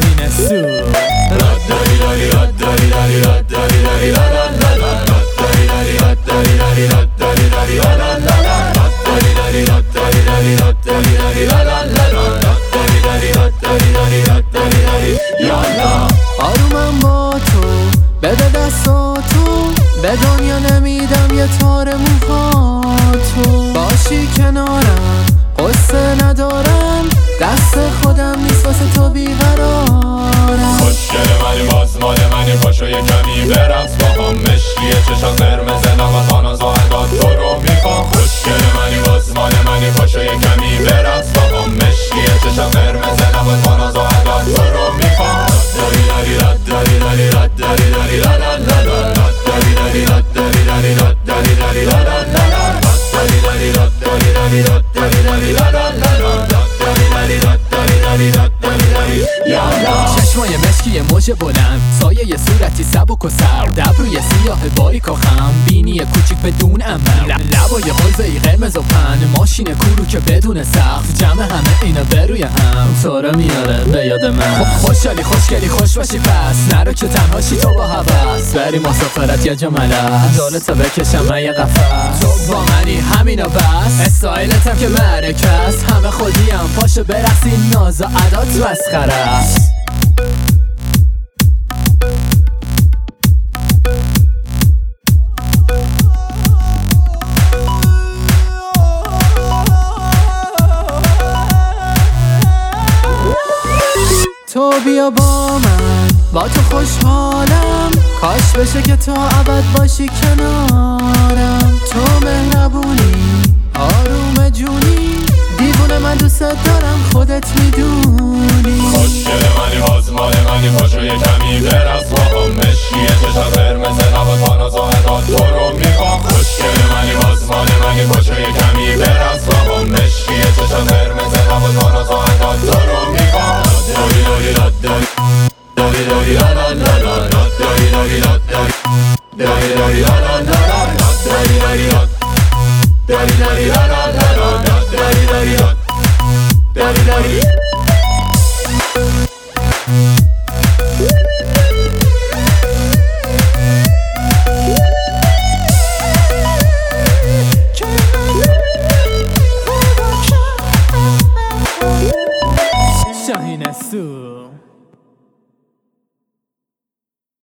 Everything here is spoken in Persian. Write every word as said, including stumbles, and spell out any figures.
زمین سو راد داری داری راد داری داری راد داری داری لا لا لا لا راد داری داری راد داری داری راد داری داری لا لا لا لا راد داری داری راد داری داری راد داری داری لا لا لا لا راد داری داری راد داری داری راد داری داری یالا. آرومم با تو بده دستاتو به دنیا نمیدم یه تار موهاتو باشی کنارم قصه ندارم دست خودم نیست واسه تو بیقرارم. خوشگل منی باز مال منی پاشو یه کمی برقص با هم مشکیه چشات قرمز لبات آناز و عداد تو رو میخوام. خوشگل منی باز مال منی پاشو یه کمی برقص با هم مشکیه چشات قرمز لبات آناز و عداد تو رو میخوام. داری داری راد داری داری راد داری داری لا لا لا لا راد داری داری راد داری داری راد داری داری لا لا لا لا راد داری داری راد داری داری راد داری داری لا لا لا لا راد داری داری راد داری داری راد داری داری یالا. چشمای مشکی موج بلند سایه ی صورتی سبک و سرد ابروی سیاه باریک و خم بینی کوچیک بدون عمل لبای حلزه‌ای قرمز و پن ماشین کورو که بدون سقف جمع همه اینا بروی هم تو رو میاره به یاد من. خوشحالی خوشگلی خوش باشی پس نرو که تنهاشی تو با هوس بریم مسافرت یا جملت دولتا بکشم یه قفس تو با منی همینا بس استایلتم که مرکه است همه خودیم پاشو برقصی ناز و عدات مسخره است. تو بیا با من با تو خوشحالم کاش بشه که تا ابد باشی کنارم. تو مهربونی آروم جونی دیوونه من دوست دارم خودت میدونی. خوشگل منی باز مال منی پاشو یه کمی برقص با هم مشکیه چشات قرمز لبات آناز و عداد تو رو میخوام. خوشگل منی باز مال منی پاشو یه کمی برقص با هم مشکیه چشات قرمز لبات آناز و عداد تو رو میخوام. داری داری راد داری